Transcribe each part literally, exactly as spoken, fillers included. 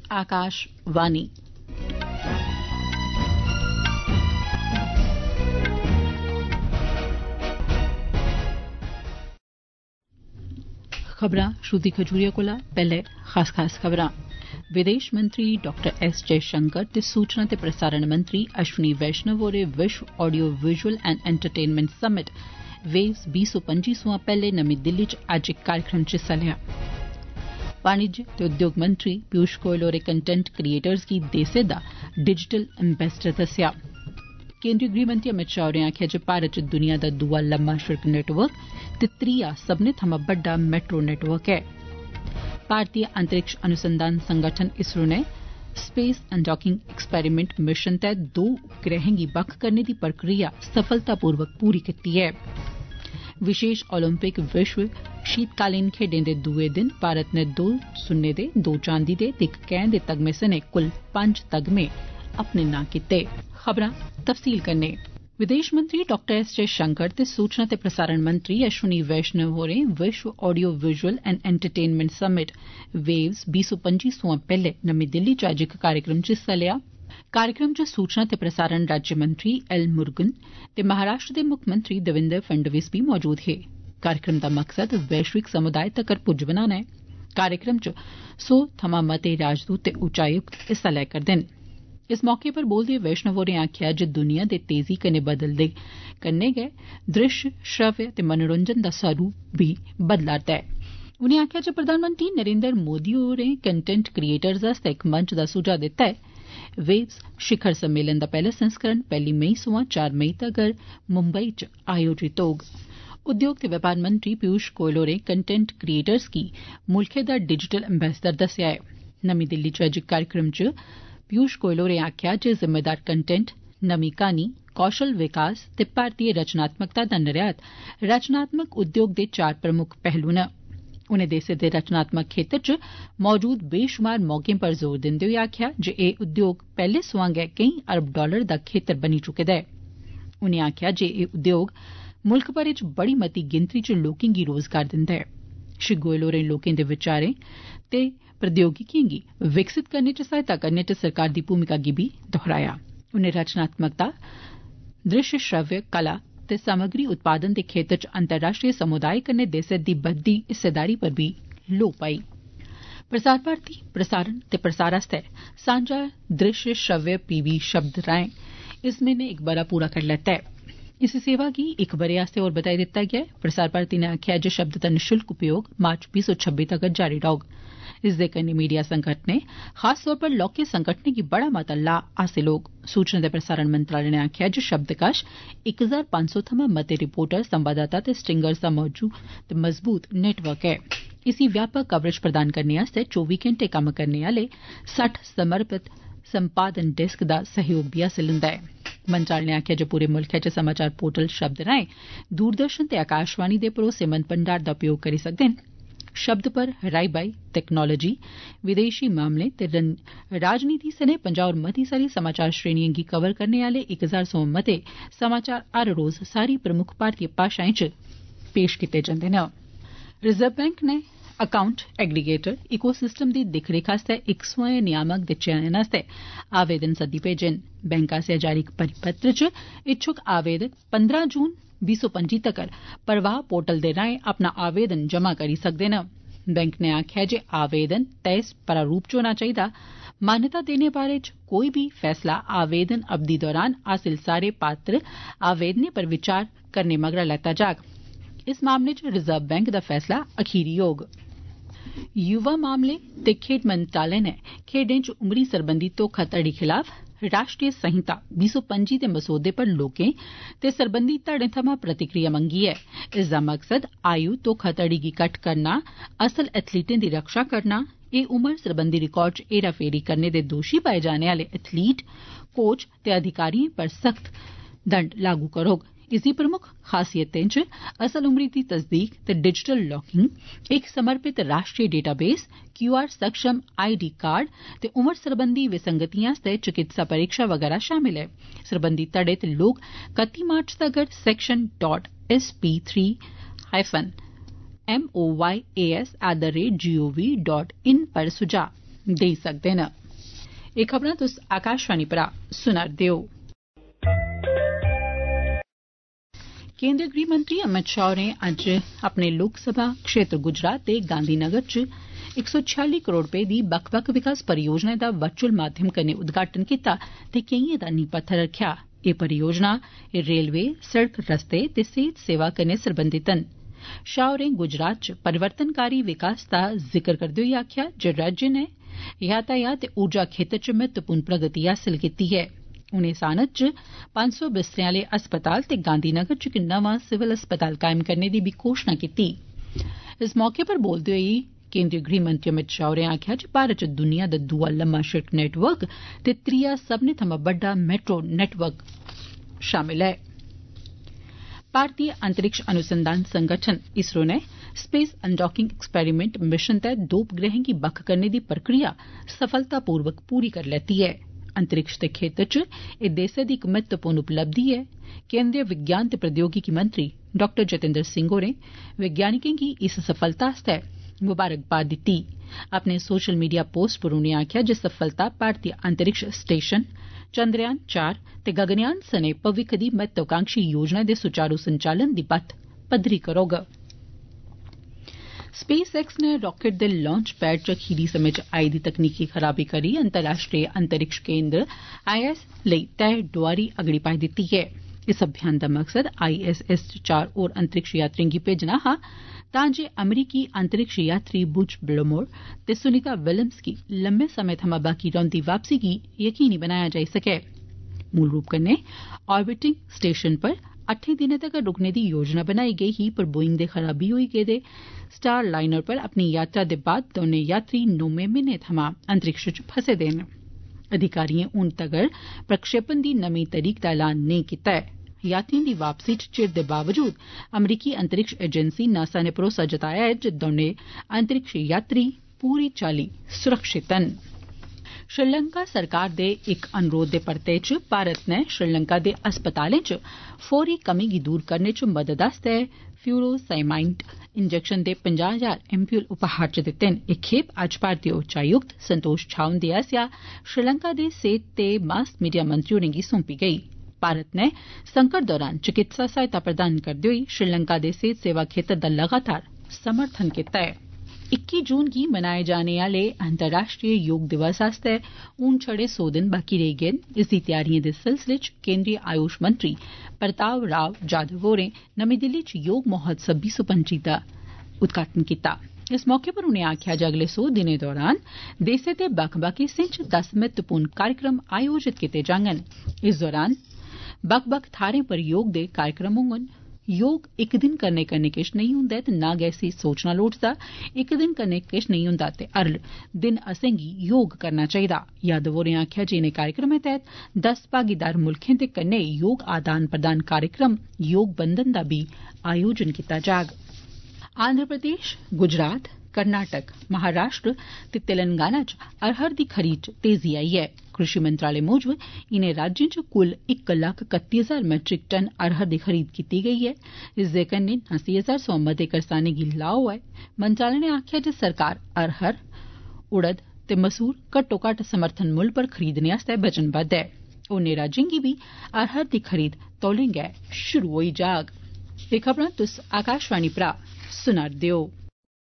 आकाशवाणी। खबरां श्रुति खजूरिया कोला पैहले खास खास खबरां। विदेश मंत्री डॉक्टर एस जयशंकर ते सूचना ते प्रसारण मंत्री अश्विनी वैष्णव होरें विश्व audio visual and entertainment summit वेव्स बीस सौ पंजी सोयां पैहले नमीं दिल्ली च अज्ज इक कार्यक्रम च हिस्सा लेआ। वाणिज्य ते उद्योग मंत्री पीयूष गोयल होरें कंटेंट क्रिएटर्स गी देसै दा डिजिटल एम्बेसडर दस्सेआ। केंद्रीय गृहमंत्री अमित शाह होरें आखेआ जे भारत च दुनिया दा दूआ लम्मा शिड़क नेटवर्क ते त्रीया सब्बने थमां बड्डा मेट्रो नेटवर्क ऐ। भारतीय अंतरिक्ष अनुसंधान संगठन इसरो ने स्पेस अनडॉकिंग एक्सपेरिमेंट मिशन तैह्त दो उपग्रहें गी बक्ख करने दी प्रक्रिया सफलतापूर्वक पूरी कीती ऐ। विशेष ओलंपिक विश्व शीतकालीन खेड्डें दे दूए दिन भारत ने दो सुन्ने दे दो चांदी दे ते इक कैंह दे तगमे सने कुल पंज तगमे अपने नां कीते। खबरां तफसील कन्नै। विदेश मंत्री डॉक्टर एस जयशंकर ते सूचना ते प्रसारण मंत्री अश्विनी वैष्णव होरें विश्व audio visual and entertainment summit वेव्स बीस सौ पंजी सोयां पैहले नमीं दिल्ली च अज्ज इक कार्यक्रम च हिस्सा लेआ। कार्यक्रम च सूचना ते प्रसारण राज्यमंत्री एल मुरुगन ते महाराष्ट्र दे मुक्खमंत्री देवेंद्र फडणवीस बी मौजूद हे। कार्यक्रम दा मकसद वैश्विक समुदाय तक्कर पुज्ज बनाना ऐ। कार्यक्रम च सौ थमां मते राजदूत ते उच्चायुक्त हिस्सा लै करदे न। इस मौके पर बोलदे होई वैष्णव होरें आखेआ जे दुनिया दे तेजी कन्नै बदलदे कन्नै गै दृश्य श्रव्य ते मनोरंजन दा स्वरूप बी बदला'रदा ऐ। उनें आखेआ जे प्रधानमंत्री नरेंद्र मोदी होरें कंटेंट क्रिएटर्स आस्तै इक मंच दा सुझाव दित्ता ऐ। वेव्स शिखर सम्मेलन दा पैहला संस्करण पैहली मई सोयां चार मई तगर मुंबई च आयोजित होग। उद्योग ते व्यापार मंत्री पीयूष गोयल होरें कंटेंट क्रिएटर्स गी मुल्खै दा डिजिटल एम्बेसडर दस्सेआ ऐ। नमीं दिल्ली च अज्ज इक कार्यक्रम च पीयूष गोयल होरें आखेआ जे जिम्मेदार कंटेंट नमीं क्हानी कौशल विकास ते भारतीय रचनात्मकता दा निर्यात रचनात्मक उद्योग दे चार प्रमुख पहलू न। उनें देसै दे रचनात्मक खेतर च मौजूद बेशुमार मौकें पर जोर दिंदे होई आखेआ जे एह् उद्योग पैहले सोयां गै केई अरब डालर दा खेतर बनी चुके दा ऐ। उनें आखेआ जे एह् उद्योग मुल्ख भरै च बड़ी मती गिनतरी च लोकें गी रोजगार दिंदा ऐ। श्री गोयल होरें लोकें दे विचारें ते प्रौद्योगिकिएं गी विकसित करने च सहायता करने च सरकार दी भूमिका गी बी दोहराया। उनें रचनात्मकता दृश्य श्रव्य कला ते सामग्री उत्पादन दे खेतर च अंतर्राष्ट्रीय समुदाय कन्नै देसै दी बधदी हिस्सेदारी पर बी लोऽ पाई। प्रसार भारती प्रसारण ते प्रसार आस्तै सांझा दृश्य श्रव्य पीबी शब्द राएं इस म्हीने इक बरा पूरा करी लैता ऐ। इस सेवा गी इक बरे आस्तै होर बधाई दित्ता गेआ ऐ। प्रसार भारती नै आखेआ जे शब्द दा निःशुल्क उपयोग मार्च बीह् सौ छब्बी तगर जारी रौह्ग। इसदे कन्नै मीडिया संगठनें खास तौर पर लौह्के संगठनें गी बड़ा मता लाह् हासिल होग। सूचना ते प्रसारण मंत्रालय नै आखेआ जे शब्द कश इक हजार पंज सौ थमां मते रिपोर्टर संवाददाता ते स्ट्रिंगर्स दा मौजूद ते मजबूत नेटवर्क ऐ। इसी व्यापक कवरेज प्रदान करने आस्तै चौबी घैंटे कम्म करने आले सट्ठ समर्पित संपादन डेस्क दा सहयोग बी हासिल हुंदा ऐ। मंत्रालय नै आखेआ जे पूरे मुल्खै च समाचार पोर्टल शब्द राएं दूरदर्शन ते आकाशवाणी दे भरोसेमंद भंडार दा उपयोग करी सकदे न। शब्द पर राई बाई तकनालोजी विदेशी मामले ते राजनीति सने पंजाह होर मती सारी समाचार श्रेणिएं गी कवर करने आले इक हजार सोयां मते समाचार हर रोज सारी प्रमुख भारतीय भाषाएं च पेश कीते जंदे न। रिजर्व बैंक नै अकाउंट एग्रीगेटर इको सिस्टम दी दिक्ख रिक्ख आस्तै इक स्वयं नियामक दे चयन आस्तै आवेदन सद्दी भेजे न। बैंक आस्सेआ जारी इक परिपत्र च इच्छुक आवेदक पंदरां जून बीह् सौ पंजी तगर प्रवाह पोर्टल दे राएं अपना आवेदन जमा करी सकदे न। बैंक नै आखेआ जे आवेदन तय प्रारूप च होना चाहिदा। मान्यता देने बारै च कोई बी फैसला आवेदन अवधि दौरान हासिल सारे पात्र आवेदनें पर विचार करने मगरा लैता जाग। इस मामले च रिजर्व बैंक दा फैसला अखीरी होग। युवा मामले ते खेड्ड मंत्रालय नै खेड्डें च उमरी सरबंधी धोखाधड़ी खिलाफ राष्ट्रीय संहिता बीह् सौ पंजी दे मसौदे पर लोकें ते सरबंधी धड़ें थमां प्रतिक्रिया मंगी ऐ। इसदा मकसद आयु धोखाधड़ी गी घट्ट करना, असल एथलीटें दी रक्षा करना, एह् उमर सरबंधी रिकार्ड च हेराफेरी करने दे दोषी पाए जाने आले एथलीट, कोच ते अधिकारिएं पर सख्त दंड लागू करोग। इसदी प्रमुख खासियतें च असल उमरी दी तसदीक ते डिजिटल लॉकिंग, इक समर्पित राष्ट्रीय डेटाबेस, क्यू आर सक्षम आई डी कार्ड ते उमर सरबंधी विसंगतिएं आस्तै चिकित्सा परीक्षा वगैरा शामिल ऐ। सरबंधी धड़े ते लोक कत्ती मार्च तगर section dot S P three hyphen M O Y A S at the rate G O V dot in पर सुझाव देई सकदे न। एह खबरां तुस आकाशवाणी परा सुना'रदे ओ। केंद्रीय गृह मंत्री अमित शाह होरें अज्ज अपने लोकसभा क्षेत्र गुजरात दे गांधीनगर च इक सौ छियाली करोड़ रपे दी बक्ख बक्ख विकास परियोजनाएं दा वर्चुअल माध्यम कन्नै उद्घाटन कीता ते केइएं दा नींह पत्थर रखेआ। एह परियोजना रेलवे, सड़क, रस्ते ते सेहत सेवा कन्नै सरबंधित न। शाह होरें गुजरात च परिवर्तनकारी विकास दा जिक्र करदे होई आखेआ जे राज्य नै यातायात ते ऊर्जा खेत्तर च महत्वपूर्ण प्रगति हासल कीती ऐ। उनें सानत च पंज सौ बिस्तरें आले अस्पताल ते गांधीनगर च इक नमां सिविल अस्पताल कायम करने दी बी घोषणा कीती। इस मौके पर बोलदे होई केंद्रीय गृह मंत्री अमित शाह होरें आखेआ जे भारत च दुनिया दा दूआ लम्मा शिड़क नेटवर्क ते त्रीया सब्बने थमां बड्डा मेट्रो नेटवर्क शामिल ऐ। भारतीय अंतरिक्ष अनुसंधान संगठन इसरो नै स्पेस अनडॉकिंग एक्सपेरिमेंट मिशन तैह्त दो उपग्रहें गी बक्ख करने दी प्रक्रिया सफलतापूर्वक पूरी करी लैती ऐ। अंतरिक्ष दे खेत्तर च एह देसै दी इक महत्वपूर्ण उपलब्धि ऐ। केंद्रीय विज्ञान ते प्रौद्योगिकी मंत्री डाक्टर जितेंद्र सिंह होरें वैज्ञानिकें गी इस सफलता आस्तै मुबारकबाद दित्ती। अपने सोशल मीडिया पोस्ट पर उनें आखेआ जे सफलता भारतीय अंतरिक्ष स्टेशन, चंद्रयान चार ते गगनयान सने भविक्ख दी महत्वाकांक्षी योजना दे सुचारू संचालन दी बत्त पद्धरी करोग। स्पेस एक्स नै राकेट दे लांच पैड च खीरी समें च आई दी तकनीकी खराबी करी अंतर्राष्ट्रीय अंतरिक्ष केंद्र आई एस लेई तय डोआरी अगड़ी पाई दित्ती ऐ। इस अभियान दा मकसद आई एस एस च चार होर अंतरिक्ष यात्रिएं गी भेजना हा तां जे अमरीकी अंतरिक्ष यात्री बुच ब्लोमोर ते सुनीता विलियम्स गी लम्मे समें थमां बाकी रौंहदी वापसी गी यकीनी बनाया जाई सकै। मूल रूप कन्नै ऑर्बिटिंग स्टेशन पर अट्ठें दिनें तगर रुकने दी योजना बनाई गेई ही पर बोइंग दे खराबी होई गेदे स्टार लाइनर पर अपनी यात्रा दे बाद दौनें यात्री नौमें म्हीने थमां अंतरिक्ष च फसे दे न। अधिकारिएं हून तगर प्रक्षेपण दी नमीं तरीक दा ऐलान नेईं कीता ऐ। यात्रिएं दी वापसी च चिर दे बावजूद अमरीकी अंतरिक्ष एजेंसी नासा नै भरोसा जताया ऐ जे दौनें अंतरिक्ष यात्री पूरी चाल्ली सुरक्षित न। श्रीलंका सरकार दे इक अनुरोध दे परते च भारत नै श्रीलंका दे अस्पतालें च फौरी कमी गी दूर करने च मदद आस्तै फ्यूरोसाइमाइड इंजेक्शन दे पंजाह् हजार एम्पूल उपहार च दित्ते न। एह् खेप अज्ज भारतीय उच्चायुक्त संतोष झा हुंदे आसेआ श्रीलंका दे सेहत ते मास मीडिया मंत्री होरें गी सौंपी गेई। भारत नै संकट दौरान चिकित्सा सहायता प्रदान करदे होई श्रीलंका दे सेहत सेवा खेत्तर दा लगातार समर्थन कीता ऐ। इक्की जून गी मनाए जाने आले अंतर्राष्ट्रीय योग दिवस आस्तै हून छड़े सौ दिन बाकी रेही गे न। इसदी त्यारिएं दे सिलसिले च केंद्रीय आयुष मंत्री प्रताप राव जाधव होरें नमीं दिल्ली च योग महोत्सव बी सुपंची दा उद्घाटन कीता। इस मौके पर उनें आखेआ जे अगले सौ दिनें दौरान देसै दे बक्ख बक्ख हिस्सें च दस महत्वपूर्ण कार्यक्रम आयोजित कीते जाङन। इस दौरान बक्ख बक्ख थाहरें पर योग दे कार्यक्रम होङन। योग इक दिन करने कन्नै किश नेईं हुंदा ऐ ते ना गै इसी सोचना लोड़चदा। इक दिन कन्नै किश नेईं हुंदा ते हर दिन असेंगी योग करना चाहिदा। यादव होरें आखेआ जे इनें कार्यक्रमें तैह्त दस भागीदार मुल्खें दे कन्नै योग आदान प्रदान कार्यक्रम योग बंधन दा बी आयोजन कीता जाग। आंध्र प्रदेश, गुजरात, कर्नाटक, महाराष्ट्र ते तेलंगाना च अरहर दी खरीद च तेजी आई ऐ। कृषि मंत्रालय मूजब इनें राज्यें च कुल इक लक्ख कत्ती हजार मैट्रिक टन अरहर दी खरीद कीती गेई ऐ। इसदे कन्नै नासी हजार सोयां मते करसानें गी लाह् होआ ऐ। मंत्रालय नै आखेआ जे सरकार अरहर, उड़द ते मसूर घट्टो घट्ट समर्थन मुल्ल पर खरीदने आस्तै वचनबद्ध ऐ। होरनें राज्यें गी बी अरहर दी खरीद तौले गै शुरू होई जाग। एह् खबरां तुस आकाशवाणी परा सुना'रदे ओ।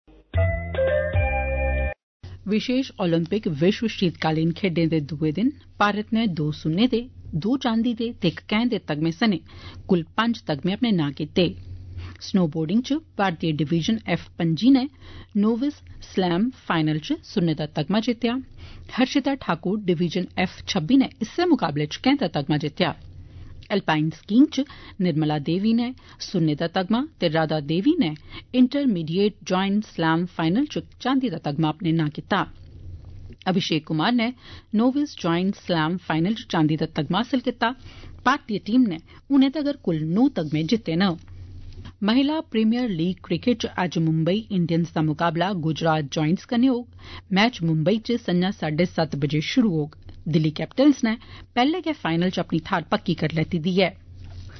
विशेष ओलंपिक विश्व शीतकालीन खेड्डें दे दुए दिन भारत नै दो सुन्ने दे, दो चांदी दे ते इक कैंह दे तगमे सने कुल पंज तगमे अपने नां कीते। स्नोबोर्डिंग च भारतीय डिवीजन एफ पंजी नै नोविस स्लैम फाइनल च सुन्ने दा तगमा जित्तेआ। हर्षिता ठाकुर डिवीजन एफ छब्बी नै इस्सै मुकाबले च कैंह दा तगमा जित्तेआ। एल्पाइन स्कीइंग च निर्मला देवी नै सुन्ने दा तगमा ते राधा देवी नै इंटरमीडिएट जॉइंट स्लैम फाइनल च चांदी दा तगमा अपने नां कीता। अभिषेक कुमार नै नोविस जॉइंट स्लैम फाइनल च चांदी दा तगमा हासल कीता। भारतीय टीम नै हुनै तगर कुल नौ तगमे जित्ते न। महिला प्रीमियर लीग क्रिकेट च अज्ज मुंबई इंडियन्स दा मुकाबला गुजरात जॉयंट्स कन्नै होग। मैच मुंबई च संझा साड्डे सत्त बजे शुरू होग। दिल्ली कैपिटल्स नै पैह्ले गै फाइनल च अपनी थाह्र पक्की करी लैती दी ऐ।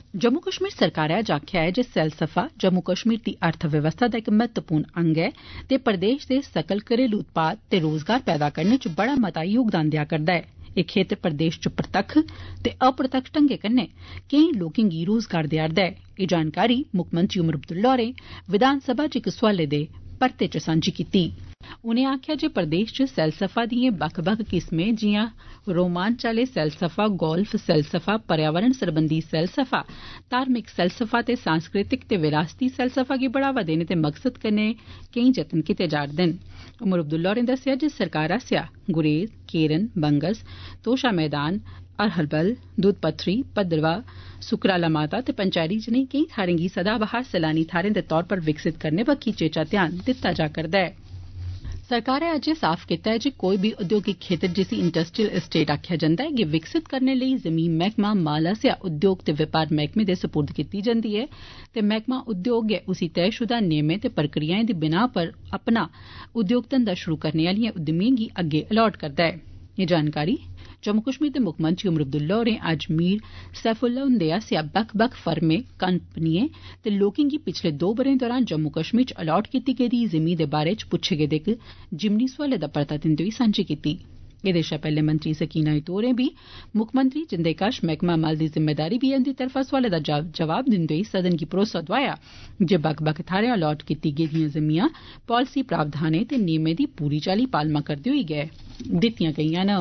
जम्मू कश्मीर सरकारै अज्ज आखेआ ऐ जे सैलसफा जम्मू कश्मीर दी अर्थव्यवस्था दा इक महत्वपूर्ण अंग ऐ ते प्रदेश दे सकल घरेलू उत्पाद ते रोजगार पैदा करने च बड़ा मता योगदान देआ करदा ऐ। एह् खेतर प्रदेश च प्रत्यक्ष ते अप्रत्यक्ष ढंगै कन्नै केईं लोकें गी रोजगार देआ'रदा ऐ। एह् जानकारी मुक्खमंत्री उमर अब्दुल्ला होरें विधानसभा च इक सोआलै दे परते च सांझी कीती। उनें आखेआ जे प्रदेश च सैलसफा दिएं बक्ख बक्ख किस्में जिआं रोमांच आले सैलसफा, गोल्फ सैलसफा, पर्यावरण सरबंधी सैलसफा, धार्मिक सैलसफा ते सांस्कृतिक ते विरासती सैलसफा गी बढ़ावा देने दे मकसद कन्नै केईं जतन कीते जा'रदे न। उमर अब्दुल्ला होरें दस्सेआ जे सरकार आसेआ गुरेज, केरन, बंगस, तोशा मैदान, अरहल, दुध पत्थरी, भद्रवाह, सुकराला माता ते पंचैरी जनेही केईं थाह्रें गी सदाबहार सैलानी थाह्रें दे तौर पर विकसित करने बक्खी चेचा ध्यान दित्ता जा करदा ऐ। सरकारै अज्ज साफ कीता ऐ जे कोई बी उद्योगिक खेतर जिसी इंडस्ट्रियल एस्टेट आखेआ जंदा ऐ गी विकसित करने लेई जमीन मैह्कमा माल आसेआ उद्योग ते बपार मैह्कमे दे सपुर्द कीती जंदी ऐ ते मैह्कमा उद्योग गै उसी तयशुदा नियमें ते प्रक्रियाएं दी बिनाह पर अपना उद्योग धंधा शुरू करने आह्लिएं उद्यमिएं गी अग्गे अलाट करदा ऐ। एह् जानकारी जम्मू कश्मीर दे मुक्खमंत्री उमर अब्दुल्ला होरें अज्ज मीर सैफुल्ला हुंदे आसेआ बक्ख बक्ख फर्में, कंपनिएं ते लोकें गी पिछले दो ब'रें दौरान जम्मू कश्मीर च अलाट कीती गेदी जिमीं दे बारै च पुच्छे गेदे इक जिमनी सोआलै दा परता दिंदे होई सांझी कीती। एह्दे शा पैह्ले मंत्री सकीना इत्तो होरें बी मुक्खमंत्री जिंदे कश मैह्कमा माल दी जिम्मेदारी बी ऐ उंदी तरफा सोआलै दा जवाब दिंदे होई सदन गी भरोसा दोआया जे बक्ख बक्ख थाह्रें अलाट कीती गेदियां जिमीं पालसी प्रावधानें ते नियमें दी पूरी चाल्ली पालमा करदे होई गै दित्तियां गेईआं न।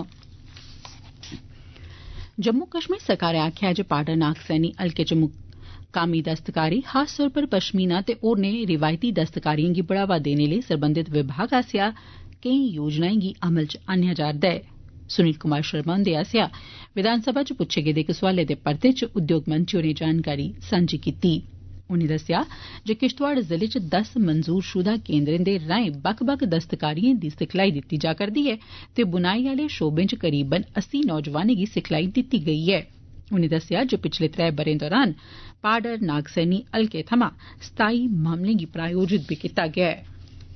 जम्मू कश्मीर सरकारै आखेआ ऐ जे पाडर नाग सैनी हल्के च मुकामी दस्तकारी, खास तौर पर पश्मीना ते होरनें रिवायती दस्तकारिएं गी बढ़ावा देने लेई सरबंधत विभाग आसेआ केईं योजनाएं गी अमल च आन्नेआ जा'रदा ऐ। सुनील कुमार शर्मा हुंदे आसेआ विधानसभा च पुच्छे गेदे इक सोआलै दे परते च उद्योग मंत्री होरें जानकारी सांझी कीती। उनें दस्सेआ जे किश्तवाड़ जिले च दस मंजूरशुदा केन्द्रें दे राएं बक्ख बक्ख दस्तकारिएं दी सिखलाई दित्ती जा करदी ऐ ते बुनाई आले शोबें च करीबन अस्सी नौजवानें गी सिखलाई दित्ती गेई ऐ। उनें दस्सेआ जे पिछले त्रै ब'रें दौरान पाडर नागसैनी हल्के थमां सताई मामलें गी प्रायोजित बी कीता गेआ ऐ।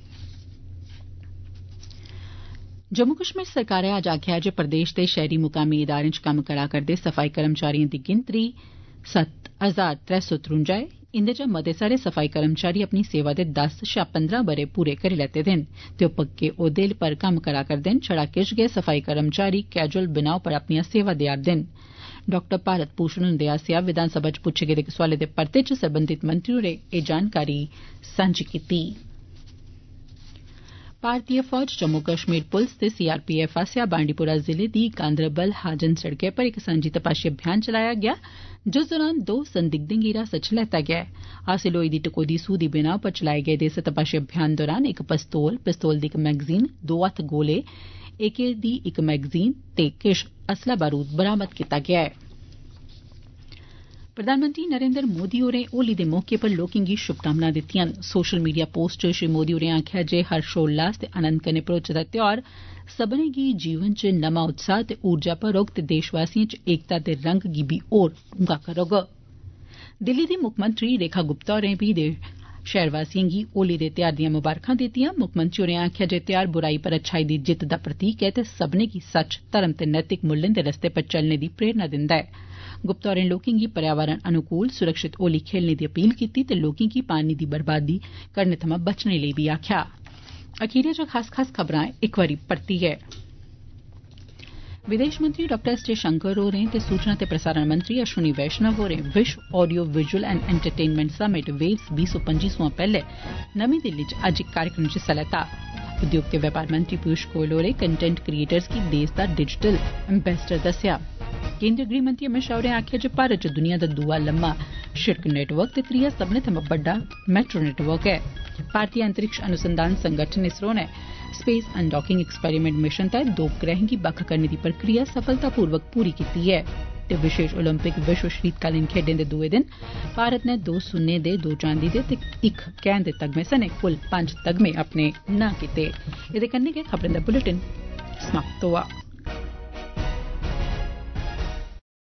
जम्मू कश्मीर सरकारै अज्ज आखेआ जे प्रदेश दे शैहरी मुकामी इदारें च कम्म करा करदे सफाई कर्मचारिएं दी गिनतरी सत्त हजार त्रै सौ त्रुंजा ऐ। इंदे चा मते सारे सफाई कर्मचारी अपनी सेवा दे दस शा पंदरां ब'रे पूरे करी लैते दे न ते ओह् पक्के ओह्दे पर कम्म करा करदे न। छड़ा किश गै सफाई कर्मचारी कैजुअल बिनाह पर अपनियां सेवा देआ'रदे न। डॉ भारत भूषण हुंदे आसेआ विधानसभा च पुच्छे गेदे इक सोआलै दे परते च सरबंधत मंत्री होरें एह् जानकारी सांझी कीती। भारतीय फौज जम्मू कश्मीर पुलस ते सीआरपीएफ आसेआ बांडीपोरा जिले दी गांदरबल हाजन सड़कै पर इक सांझी तपाशी अभियान चलाया गेआ जिस दौरान दो संदिग्धें गी हिरासत च लैता गेआ। हासिल होई दी टकोह्दी सूह दी बिनाह पर चलाए गेदे इस तपाशी अभियान दौरान इक पिस्तौल, पिस्तौल दी इक मैगजीन, दो हत्थ गोले, एके दी इक मैगजीन ते किश असला बारूद बरामद कीता गेआ ऐ। प्रधानमंत्री नरेन्द्र मोदी होरें होली दे मौके पर लोकें गी शुभकामनां दित्तिआं न। सोशल मीडिया पोस्ट च श्री मोदी होरें आखेआ जे हर्षोल्लास ते आनंद कन्नै भरोचे दा ध्यार सब्भनें गी जीवन च नमां उत्साह ते ऊर्जा भरोग ते देशवासिएं च एकता दे रंग गी बी होर डूंगा करोग। दिल्ली दी मुक्खमंत्री रेखा गुप्ता होरें बी शैह्रवासिएं गी होली दे ध्यार दिआं मुबारखां दित्तिआं। मुक्खमंत्री होरें आखेआ जे ध्यार बुराई पर अच्छाई दी जित्त दा प्रतीक ऐ ते सब्भनें गी सच, धर्म ते नैतिक मूल्यें दे रस्ते पर चलने दी प्रेरणा दिंदा ऐ। गुप्ता होरें लोकें गी पर्यावरण अनुकूल सुरक्षित होली खेलने दी अपील कीती ते लोकें गी पानी दी बर्बादी करने थमां बचने लेई बी आखेआ। अखीरै च खास खास खबरां इक बारी परतियै। विदेश मंत्री डाक्टर एस जयशंकर होरें ते सूचना ते प्रसारण मंत्री अश्विनी वैष्णव होरें विश्व audio visual and entertainment summit वेव्स बीह् सौ पंजी सोयां पैह्ले नमीं दिल्ली च अज्ज इक कार्यक्रम च हिस्सा लैता। उद्योग ते व्यापार मंत्री पीयूष गोयल होरें कंटेंट क्रिएटर्स गी देश दा डिजिटल एम्बेसडर दस्सेआ। केंद्रीय गृह मंत्री अमित शाह होरें आखेआ जे भारत च दुनिया दा दूआ लम्मा शिड़क नेटवर्क ते त्रीया सब्भनें थमां बड्डा मेट्रो नेटवर्क ऐ। भारतीय अंतरिक्ष अनुसंधान संगठन इसरो नै स्पेस अनडॉकिंग एक्सपेरिमेंट मिशन तैह्त दो उपग्रहें गी बक्ख करने दी प्रक्रिया सफलतापूर्वक पूरी कीती ऐ। ते विशेष ओलंपिक विश्व शीतकालीन खेड्डें दे दुए दिन भारत नै दो सुन्ने दे, दो चांदी दे ते इक कैंह दे तगमे सने कुल पंज तगमे अपने नां कीते। एह्दे कन्नै गै खबरें दा बुलेटिन समाप्त होआ।